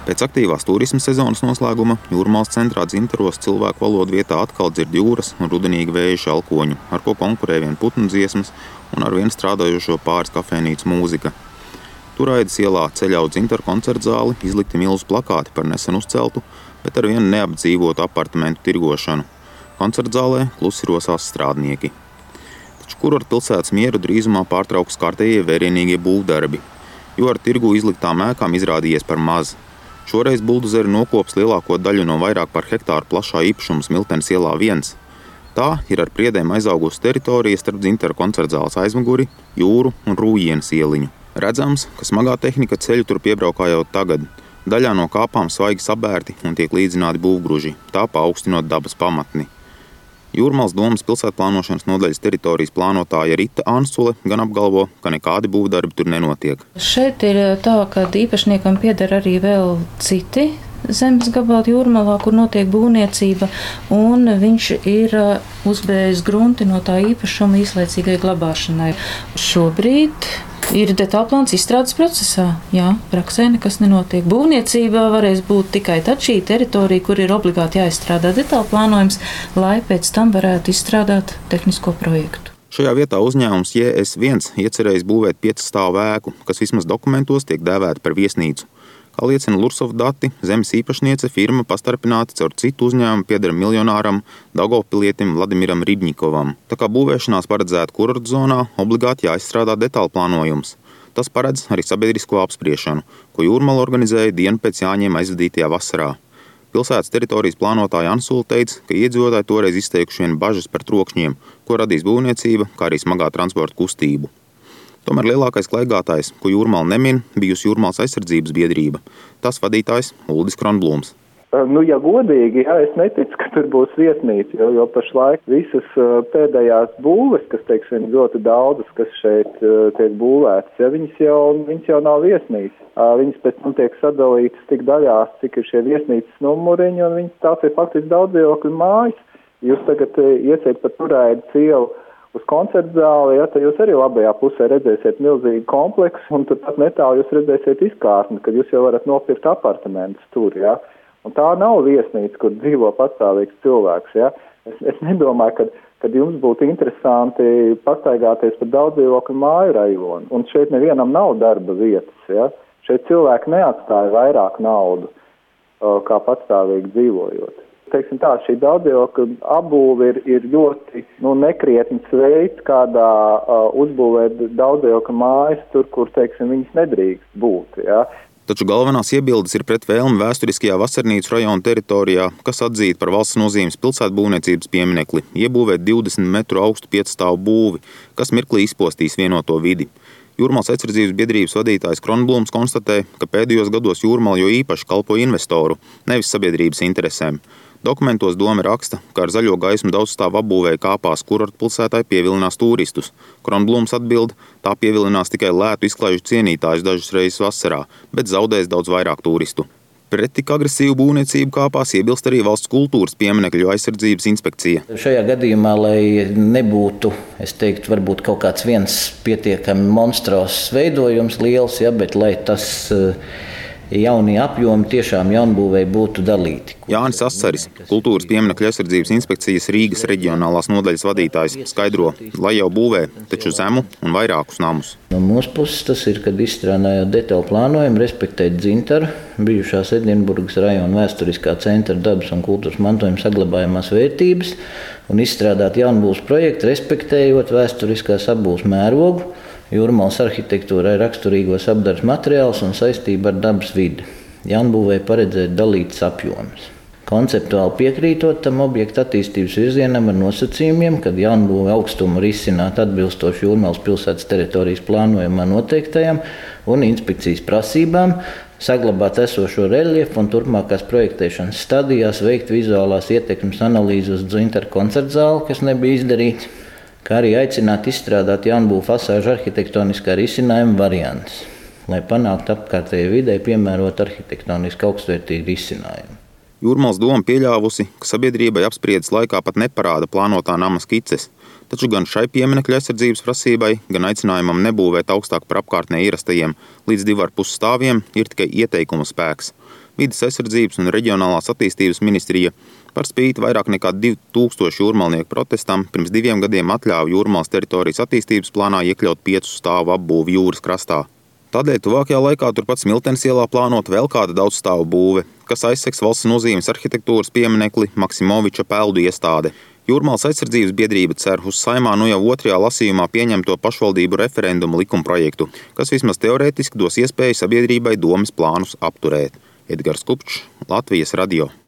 Pēc aktīvās turisma sezonas noslēguma Jūrmālas centrā Dzintaros cilvēku valodu vietā atkal dzird jūras un rudenīgi vēja šalkoņu, ar ko konkurē vien putnu dziesmas un ar vien strādājošo pāris kafejnīcu mūzika. Turaidas ielā ceļā uz Dzintaru koncertzāli izlikti milzu plakāti par nesen uzceltu, bet ar vienu neapdzīvotu apartamentu tirgošanu. Koncertzālē klusi rosās strādnieki. Taču kurortpilsētas mieru drīzumā pārtrauks kārtējie vērienīgie būvdarbi, jo ar tirgu izliktām ēkām izrādījies par maz. Šoreiz buldozeri nokops lielāko daļu no vairāk par hektāru plašā īpašuma Smiltenes ielā 1. Tā ir ar priedēm aizaugusi teritorija starp Dzintaru koncertzāles aizmuguri, jūru un Rūjienas ieliņu. Redzams, ka smagā tehnika ceļu tur piebraukā jau tagad. Daļā no kāpām svaigi sabērti un tiek līdzināti būvgruži, tā paaugstinot dabas pamatni. Jūrmālas domas pilsētplānošanas nodaļas teritorijas plānotāja Rita Ansule gan apgalvo, ka nekādi būvdarbi tur nenotiek. Šeit ir tā, ka īpašniekam pieder arī vēl citi zemes gabali Jūrmalā, kur notiek būvniecība, un viņš ir uzbējis grunti no tā īpašuma īslaicīgai glabāšanai. Šobrīd ir detālplāns izstrādes procesā. Jā, praksē nekas nenotiek. Būvniecībā varēs būt tikai tad šī teritorija, kur ir obligāti jāizstrādā detālplānojums, lai pēc tam varētu izstrādāt tehnisko projektu. Šajā vietā uzņēmums JS1 iecerējis būvēt 5 stāvu ēku, kas vismaz dokumentos tiek dēvēta par viesnīcu. Kā liecina Lursov dati, zemes īpašniece firma pastarpināta caur citu uzņēmumu pieder miljonāram daugavpilietim Vladimiram Ribņikovam. Tā kā būvēšanās paredzēta kurortzonā, obligāti jāizstrādā detālplānojums. Tas paredz arī sabiedrisko apspriešanu, ko Jūrmala organizēja dienu pēc Jāņiem aizvadītajā vasarā. Pilsētas teritorijas plānotāja Ansule teica, ka iedzīvotāji toreiz izteikuši vien bažas par trokšņiem, ko radīs būvniecība, kā arī smagā transporta kustību. Tomēr lielākais klaigātājs, ko Jūrmala nemin, bijusi Jūrmalas aizsardzības biedrība. Tas vadītājs Uldis Kronblūms. Ja godīgi, es neticu, ka tur būs viesnīca, jo pašlaik visas pēdējās būves, kas, teiksim, ļoti daudzas, kas šeit tiek būvētas, viņas jau nav viesnīca. Viņas pēc tam tiek sadalītas tik daļās, cik ir šie viesnīcas numuriņi, un viņas tās ir faktiski daudzdzīvokļu mājas. Jūs tagad iesiet pa Turaidas ielu uz koncertzāli, tad jūs arī labajā pusē redzēsiet milzīgu kompleksu, un turpat netālu jūs redzēsiet izkārtni, kad jūs jau varat nopirkt apartamentus tur, ja. Un tā nav viesnīca, kur dzīvo patstāvīgs cilvēks, ja. Es nedomāju, kad jums būtu interesanti pastaigāties pa daudzdzīvokļu māju rajonu, un šeit nevienam nav darba vietas, ja. Šeit cilvēki neatstāja vairāk naudu, kā patstāvīgi dzīvojot. Teiksim tā, šī daudzdzīvokļu apbūve ir ļoti nekrietns veids, kādā uzbūvēt daudzdzīvokļu mājas tur, kur, teiksim, viņas nedrīkst būt, ja. Taču galvenās iebildes ir pret vēlmi vēsturiskajā Vasarnīcu rajona teritorijā, kas atzīta par valsts nozīmes pilsētbūvniecības pieminekli, iebūvēt 20 metru augstu 5 stāvu būvi, kas mirklī izpostīs vienoto vidi. Jūrmalas aizsardzības biedrības vadītājs Kronblūms konstatē, ka pēdējos gados Jūrmala jo īpaši kalpo investoru, nevis sabiedrības interesēm. Dokumentos doma raksta, ka ar zaļo gaismu daudzstāvu apbūvēja kāpās kurortpilsētai pievilinās turistus. Kronblūms atbild, tā pievilinās tikai lētu izklaižu cienītājus dažas reizes vasarā, bet zaudēs daudz vairāk turistu. Pret tik agresīvu būvniecību kāpās iebilst arī valsts kultūras pieminekļu aizsardzības inspekcija. Šajā gadījumā, lai nebūtu, es teiktu, varbūt kaut kāds viens pietiekami monstros veidojums liels, bet lai tas jaunie apjomi tiešām jaunbūvēji būtu dalīti. Jānis Assaris, kultūras pieminekļu aizsardzības inspekcijas Rīgas reģionālās nodaļas vadītājs, skaidro, lai jau būvē, taču zemu un vairākus namus. No mūsu puses tas ir, kad izstrādājot detālu plānojumu, respektēt Dzintaru, bijušās Edinburgas rajona vēsturiskā centra dabas un kultūras mantojuma saglabājamās vērtības un izstrādāt jaunbūves projektu, respektējot vēsturiskās apbūves mērogu, Jūrmalas arhitektūrai raksturīgos apdares materiālus un saistību ar dabas vidi. Jaunbūvē paredzēt dalītas apjomus. Konceptuāli piekrītot tam objekta attīstības virzienam ar nosacījumiem, kad jaunbūve augstumu risināt atbilstoši Jūrmalas pilsētas teritorijas plānojumā noteiktajām un inspekcijas prasībām, saglabāt esošo reljefu un turpmākās projektēšanas stadijās veikt vizuālās ietekmes analīzes uz Dzintaru koncertzāli, kas nebija izdarīts, kā arī aicināt izstrādāt jaunbūvu fasāžu arhitektoniskā risinājuma variantus, lai panāktu apkārtējai videi piemērot arhitektoniski augstvērtīgu risinājumu. Jūrmalas doma pieļāvusi, ka sabiedrībai apspriedes laikā pat neparāda plānotā nama skices, taču gan šai pieminekļa aizsardzības prasībai, gan aicinājumam nebūvēt augstāk par apkārtnē ierastajiem līdz 2,5 stāviem ir tikai ieteikuma spēks. Vides aizsardzības un reģionālās attīstības ministrija par spīti vairāk nekā 2000 jūrmalnieku protestam pirms 2 gadiem atļāva Jūrmalas teritorijas attīstības plānā iekļaut 5 stāvu apbūvi jūras krastā. Tādēļ tuvākajā laikā turpat Smiltenes ielā plānot vēl kāda daudzstāvu būve, kas aizsegs valsts nozīmes arhitektūras pieminekli Maksimoviča peldu iestāde. Jūrmalas aizsardzības biedrība cer uz Saeimā jau 2. lasījumā pieņemto pašvaldību referendumu likumprojektu, kas vismaz teorētiski dos iespēju sabiedrībai domes plānus apturēt. Edgars Kupčs, Latvijas radio.